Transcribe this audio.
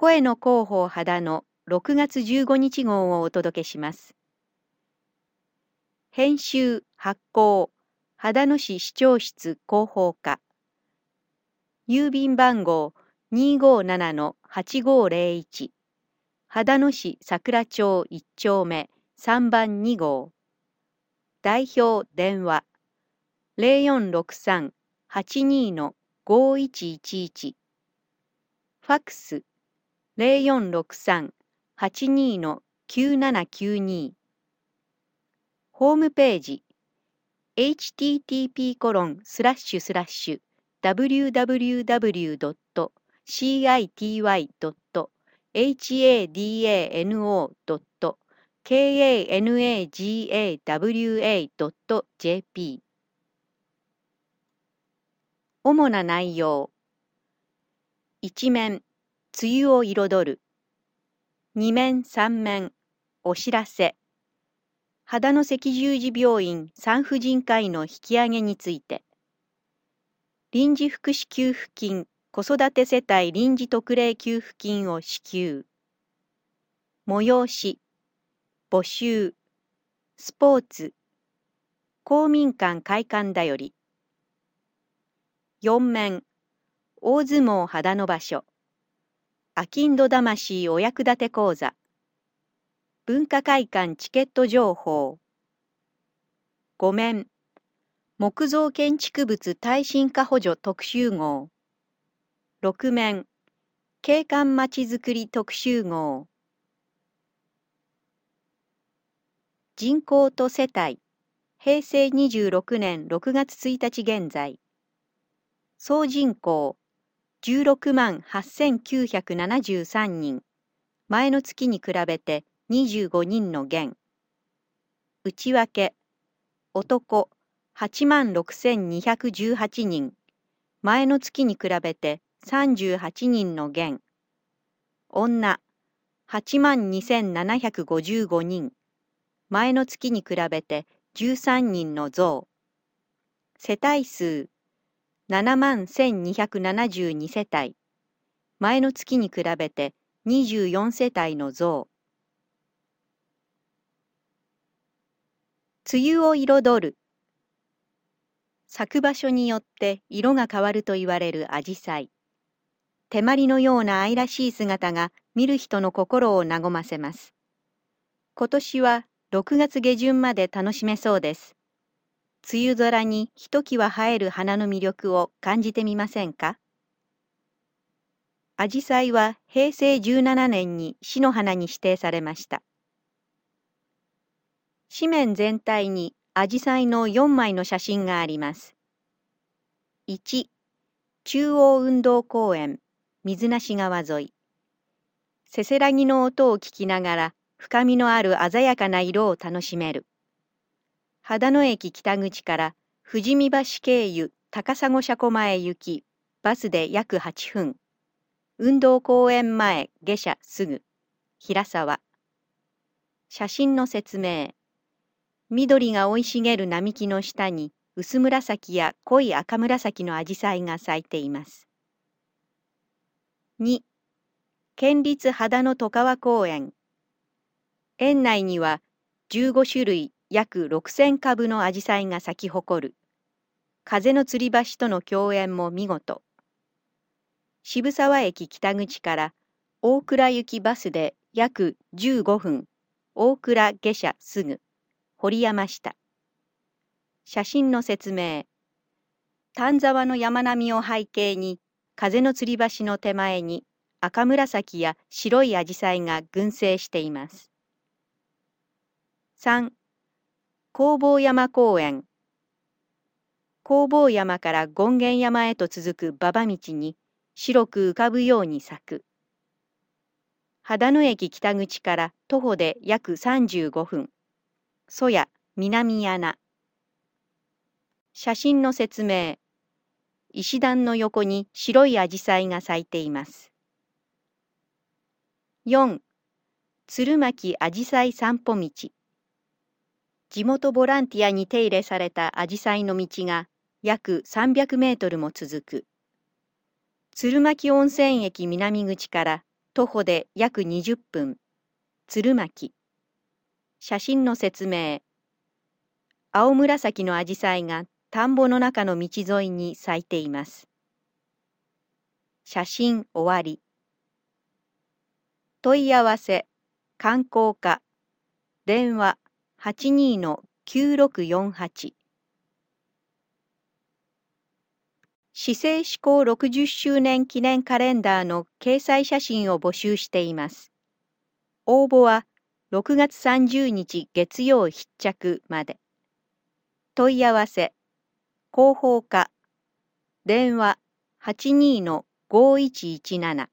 声の広報肌の6月15日号をお届けします。編集発行秦野市市長室広報課郵便番号257-8501秦野市桜町1丁目3番2号代表電話0463-82-5111ファックス0463-82-9792ホームページ http://www.city.hadanowa.jp 主な内容1面梅雨を彩る2面3面お知らせ秦野赤十字病院産婦人科医の引き上げについて臨時福祉給付金子育て世帯臨時特例給付金を支給催し募集スポーツ公民館会館だより4面大相撲秦野場所あきんど魂お役立て講座文化会館チケット情報5面木造建築物耐震化補助特集号6面景観まちづくり特集号人口と世帯平成26年6月1日現在総人口16万8973人前の月に比べて25人の減内訳男8万6218人前の月に比べて38人の減女8万2755人前の月に比べて13人の増世帯数7万1272世帯前の月に比べて24世帯の増梅雨を彩る咲く場所によって色が変わると言われるアジサイ手まりのような愛らしい姿が見る人の心を和ませます今年は6月下旬まで楽しめそうです梅雨空にひときわ映える花の魅力を感じてみませんかアジサイは平成17年に市の花に指定されました紙面全体にアジサイの4枚の写真があります。1、中央運動公園、水無川沿い。せせらぎの音を聞きながら、深みのある鮮やかな色を楽しめる。秦野駅北口から富士見橋経由高砂車庫前行き、バスで約8分。運動公園前下車すぐ。平沢。写真の説明。緑が生い茂る並木の下に薄紫や濃い赤紫のアジサイが咲いています。2. 県立秦野外川公園。園内には15種類約6000株のアジサイが咲き誇る。風の吊り橋との共演も見事。渋沢駅北口から大倉行きバスで約15分。大倉下車すぐ。堀山下。写真の説明。丹沢の山並みを背景に、風の吊り橋の手前に赤紫や白いアジサイが群生しています。3. 弘法山公園。弘法山から権現山へと続く馬場道に白く浮かぶように咲く。秦野駅北口から徒歩で約35分。曽谷南穴。写真の説明。石段の横に白いアジサイが咲いています。4. 鶴巻アジサイ散歩道。地元ボランティアに手入れされたアジサイの道が約300メートルも続く。鶴巻温泉駅南口から徒歩で約20分。鶴巻。写真の説明。青紫のアジサイが田んぼの中の道沿いに咲いています。写真終わり。問い合わせ、観光課、電話82-9648。市政施行60周年記念カレンダーの掲載写真を募集しています。応募は6月30日月曜必着まで。問い合わせ、広報課、電話82-5117。